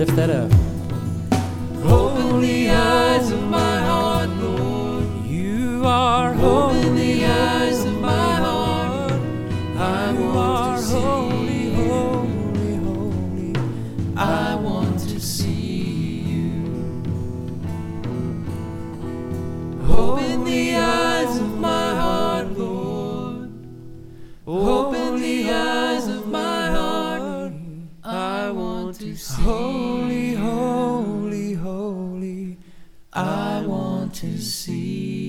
lift that up. Open the eyes of my heart, Lord. You are Open the eyes of my heart. I want to see you. holy, holy. I want to see you. Open the eyes of my heart, Lord. Open the eyes of my heart. I want to see Holy, holy, holy. I want to see